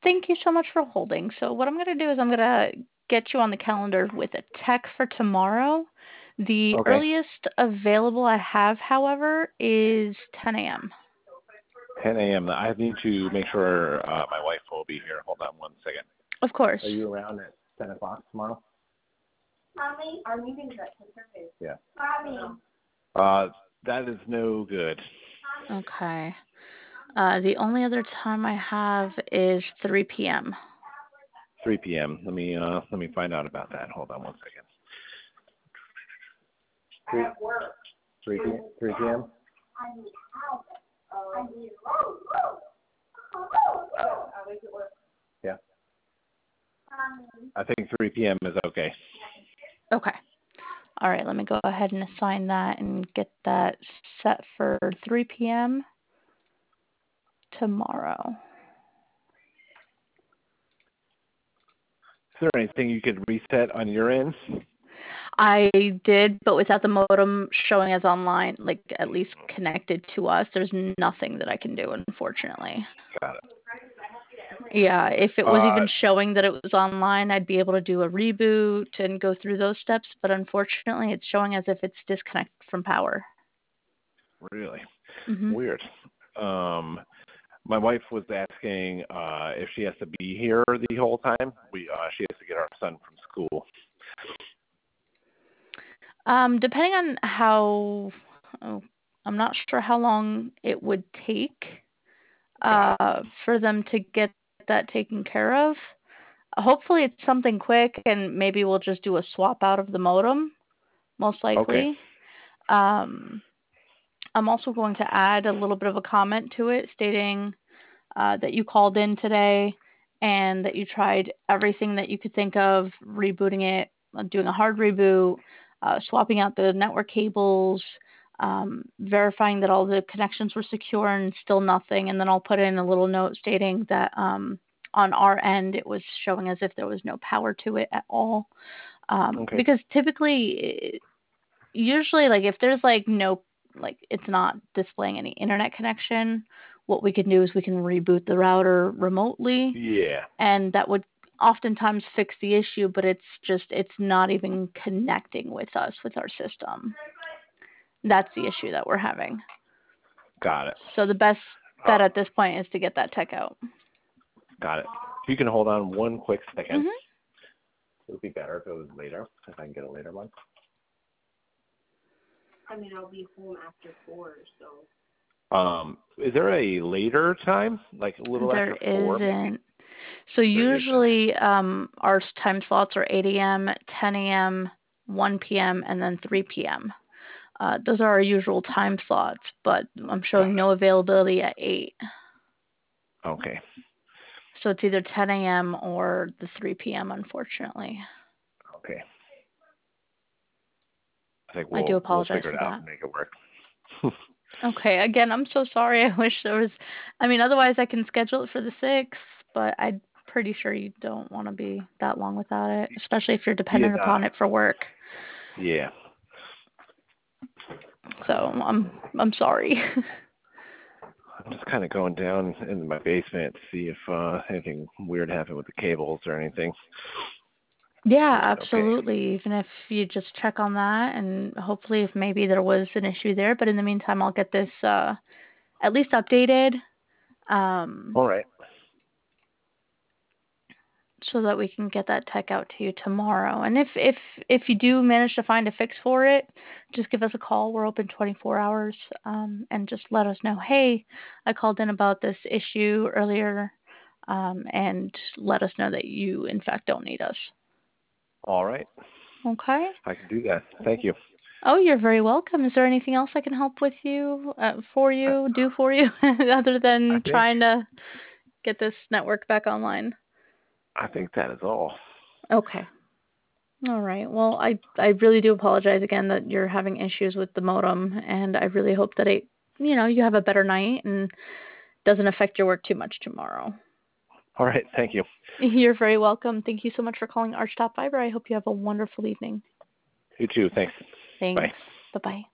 Thank you so much for holding. So what I'm going to do is I'm going to get you on the calendar with a tech for tomorrow. The Okay. earliest available I have, however, is 10 a.m. 10 a.m. I need to make sure my wife will be here. Hold on one second. Of course. Are you around at 10 o'clock tomorrow? Mommy, our meeting's at 10:30. Yeah. Mommy. That is no good. Okay. The only other time I have is 3 p.m. 3 p.m. Let me find out about that. Hold on one second. I'm at work. 3 p.m. I need help. I need I wake at work. Yeah. Mommy. I think 3 p.m. is okay. Okay. All right, let me go ahead and assign that and get that set for 3 p.m. tomorrow. Is there anything you could reset on your end? I did, but without the modem showing as online, like at least connected to us, there's nothing that I can do, unfortunately. Got it. Yeah, if it was even showing that it was online, I'd be able to do a reboot and go through those steps, but unfortunately, it's showing as if it's disconnected from power. Really? Mm-hmm. Weird. My wife was asking if she has to be here the whole time. She has to get our son from school. Depending on how, I'm not sure how long it would take for them to get that taken care of. Hopefully it's something quick and maybe we'll just do a swap out of the modem, most Okay. likely. I'm also going to add a little bit of a comment to it stating that you called in today and that you tried everything that you could think of, rebooting it, doing a hard reboot, swapping out the network cables, verifying that all the connections were secure and still nothing. And then I'll put in a little note stating that on our end it was showing as if there was no power to it at all. Okay. Because typically, usually, like if there's like no, like it's not displaying any internet connection, what we can do is we can reboot the router remotely, Yeah. and that would oftentimes fix the issue, but it's not even connecting with us, with our system. That's the issue that we're having. Got it. So the best bet at this point is to get that tech out. Got it. If you can hold on one quick second. Mhm. It would be better if it was later, if I can get a later one. I mean, I'll be home after 4, so. Is there a later time, like a little There after 4? isn't. So There isn't. usually our time slots are 8 a.m., 10 a.m., 1 p.m., and then 3 p.m. Those are our usual time slots, but I'm showing no availability at 8. Okay. So it's either 10 a.m. or the 3 p.m., unfortunately. Okay. I think I do we'll apologize figure for it out that. and make it work. Okay, again, I'm so sorry. I wish there was, I mean, otherwise I can schedule it for the 6th, but I'm pretty sure you don't want to be that long without it, especially if you're Yeah. dependent upon it for work. Yeah. So I'm sorry. I'm just kind of going down in my basement to see if anything weird happened with the cables or anything. Yeah, Okay. absolutely. Even if you just check on that and hopefully if maybe there was an issue there, but in the meantime I'll get this at least updated All right. so that we can get that tech out to you tomorrow. And if you do manage to find a fix for it, just give us a call. We're open 24 hours and just let us know, "Hey, I called in about this issue earlier." And let us know that you in fact don't need us. All right. Okay? I can do that. Thank you. Oh, you're very welcome. Is there anything else I can help with you, do for you, other I than think trying to get this network back online? I think that is all. Okay. All right. Well, I really do apologize again that you're having issues with the modem, and I really hope that you have a better night and doesn't affect your work too much tomorrow. All right. Thank you. You're very welcome. Thank you so much for calling Archtop Fiber. I hope you have a wonderful evening. You too. Thanks. Bye. Thanks. Bye-bye.